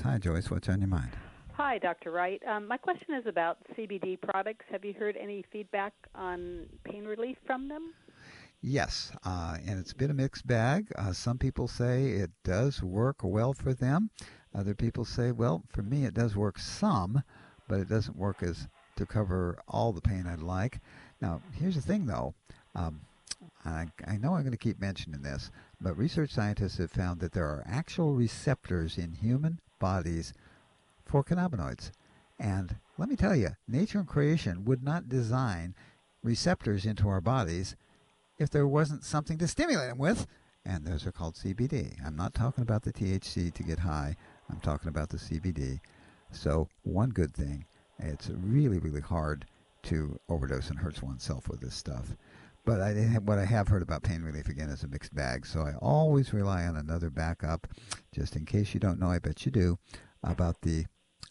Hi, Joyce. What's on your mind? Hi, Dr. Wright. My question is about CBD products. Have you heard any feedback on pain relief from them? Yes, and it's been a mixed bag. Some people say it does work well for them. Other people say, well, for me, it does work some, but it doesn't work as to cover all the pain I'd like. Now, here's the thing, though. Um, I know I'm going to keep mentioning this, but research scientists have found that there are actual receptors in human bodies for cannabinoids. And let me tell you, nature and creation would not design receptors into our bodies if there wasn't something to stimulate them with, and those are called CBD. I'm not talking about the THC to get high. I'm talking about the CBD. So one good thing, it's really, really hard to overdose and hurt oneself with this stuff. But what I have heard about pain relief again is a mixed bag. So I always rely on another backup, just in case you don't know. I bet you do about the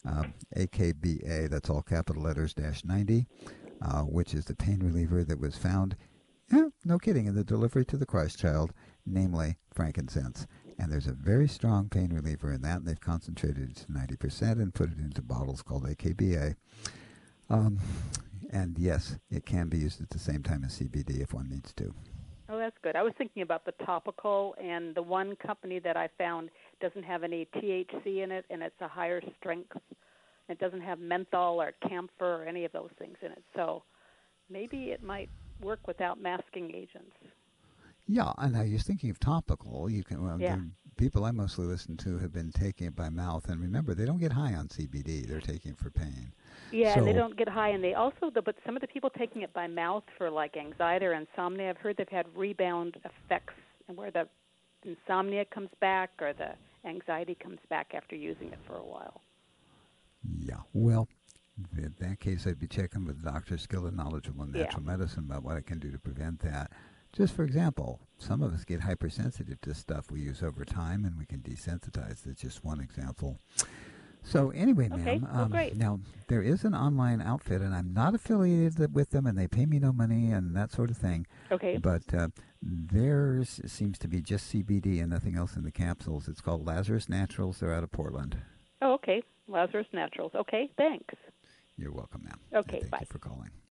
AKBA. That's all capital letters dash 90, which is the pain reliever that was found, yeah, no kidding, in the delivery to the Christ child, namely frankincense. And there's a very strong pain reliever in that, and they've concentrated it to 90% and put it into bottles called AKBA. Um, and yes, it can be used at the same time as CBD if one needs to. Oh, that's good. I was thinking about the topical, and the one company that I found doesn't have any THC in it, and it's a higher strength. It doesn't have menthol or camphor or any of those things in it. So maybe it might work without masking agents. Yeah, and I was thinking of topical. You can Yeah. the people I mostly listen to have been taking it by mouth, and remember, they don't get high on CBD; they're taking it for pain. Yeah, and they So don't get high, and they also, but some of the people taking it by mouth for like anxiety or insomnia, I've heard they've had rebound effects, and where the insomnia comes back or the anxiety comes back after using it for a while. yeah, well, in that case, I'd be checking with a doctor skilled and knowledgeable in Yeah. natural medicine about what I can do to prevent that. Just for example, some of us get hypersensitive to stuff we use over time, and we can desensitize. That's just one example. So anyway, Okay. ma'am, Well, great. now there is an online outfit, and I'm not affiliated with them, and they pay me no money and that sort of thing. Okay. But theirs seems to be just CBD and nothing else in the capsules. It's called Lazarus Naturals. They're out of Portland. Oh, okay. Lazarus Naturals. Okay. Thanks. You're welcome, ma'am, and Okay. thank Bye. you for calling.